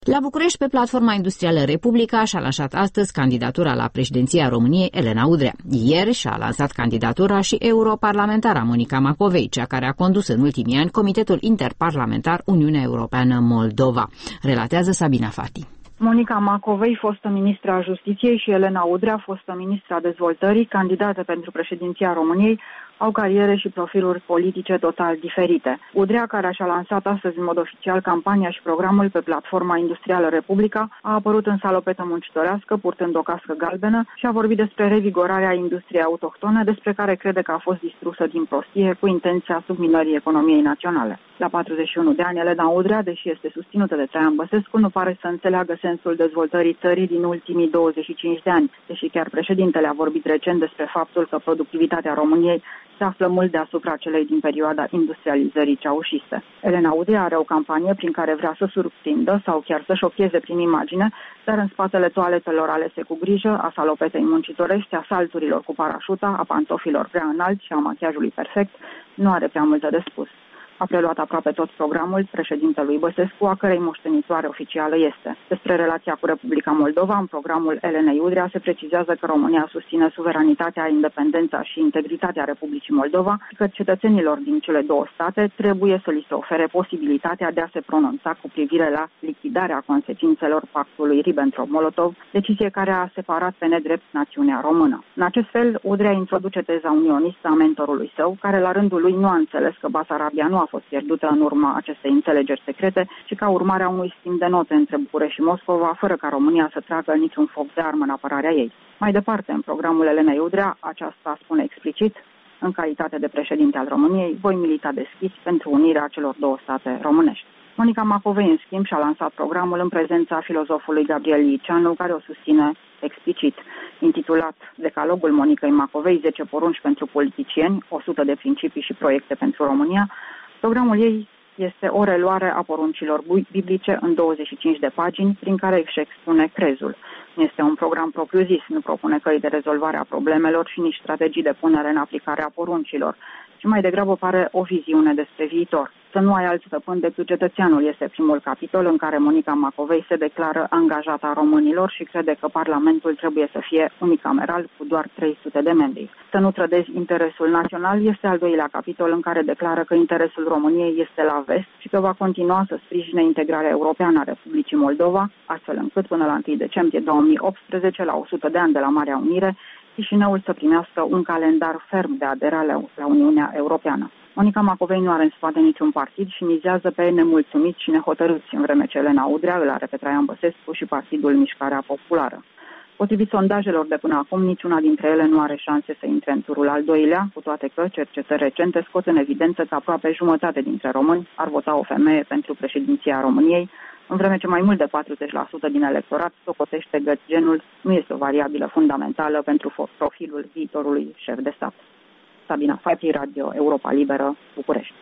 La București, pe platforma industrială Republica, și-a lansat astăzi candidatura la președinția României Elena Udrea. Ieri și-a lansat candidatura și europarlamentara Monica Macovei, cea care a condus în ultimii ani Comitetul Interparlamentar Uniunea Europeană-Moldova. Relatează Sabina Fati. Monica Macovei, fostă ministra a Justiției, și Elena Udrea, fostă ministra Dezvoltării, candidate pentru președinția României, au cariere și profiluri politice total diferite. Udrea, care și-a lansat astăzi în mod oficial campania și programul pe platforma industrială Republica, a apărut în salopetă muncitorească, purtând o cască galbenă, și a vorbit despre revigorarea industriei autohtone, despre care crede că a fost distrusă din prostie cu intenția subminării economiei naționale. La 41 de ani, Elena Udrea, deși este susținută de Traian Băsescu, nu pare să înțeleagă sensul dezvoltării țării din ultimii 25 de ani, deși chiar președintele a vorbit recent despre faptul că productivitatea României se află mult deasupra celei din perioada industrializării ceaușiste. Elena Udrea are o campanie prin care vrea să surprindă sau chiar să șocheze prin imagine, dar în spatele toaletelor alese cu grijă, a salopetei muncitorești, a salturilor cu parașuta, a pantofilor prea înalți și a machiajului perfect, nu are prea multe de spus. A preluat aproape tot programul președintelui Băsescu, a cărei moștenitoare oficială este. Despre relația cu Republica Moldova, în programul Elenei Udrea se precizează că România susține suveranitatea, independența și integritatea Republicii Moldova și că cetățenilor din cele două state trebuie să li se ofere posibilitatea de a se pronunța cu privire la lichidarea consecințelor pactului Ribbentrop-Molotov, decizie care a separat pe nedrept națiunea română. În acest fel, Udrea introduce teza unionistă a mentorului său, care la rândul lui nu a înțeles că Basarabia nu a fost pierdută în urma acestei înțelegeri secrete, ci ca urmare a unui schimb de note între București și Moscova, fără ca România să tragă niciun foc de armă în apărarea ei. Mai departe, în programul Elenei Udrea, aceasta spune explicit: în calitate de președinte al României, voi milita deschis pentru unirea celor două state românești. Monica Macovei, în schimb, și-a lansat programul în prezența filozofului Gabriel Liceanu, care o susține explicit. Intitulat Decalogul Monicăi Macovei, 10 porunci pentru politicieni, 100 de principii și proiecte pentru România, programul ei este o reluare a poruncilor biblice în 25 de pagini, prin care își expune crezul. Este un program propriu-zis, nu propune căi de rezolvare a problemelor și nici strategii de punere în aplicare a poruncilor, ci mai degrabă pare o viziune despre viitor. Să nu ai alt stăpân decât cetățeanul este primul capitol în care Monica Macovei se declară angajată a românilor și crede că Parlamentul trebuie să fie unicameral cu doar 300 de membri. Să nu trădezi interesul național este al doilea capitol în care declară că interesul României este la vest și că va continua să sprijine integrarea europeană a Republicii Moldova, astfel încât până la 1 decembrie 2018, la 100 de ani de la Marea Unire, Chișinăul să primească un calendar ferm de aderare la Uniunea Europeană. Monica Macovei nu are în spate niciun partid și mizează pe nemulțumiți și nehotărâți, în vreme ce Elena Udrea îl are pe Traian Băsescu și Partidul Mișcarea Populară. Potrivit sondajelor de până acum, niciuna dintre ele nu are șanse să intre în turul al doilea, cu toate că cercetări recente scot în evidență că aproape jumătate dintre români ar vota o femeie pentru președinția României, în vreme ce mai mult de 40% din electorat socotește că genul nu este o variabilă fundamentală pentru profilul viitorului șef de stat. Sabina Fati, Radio Europa Liberă, București.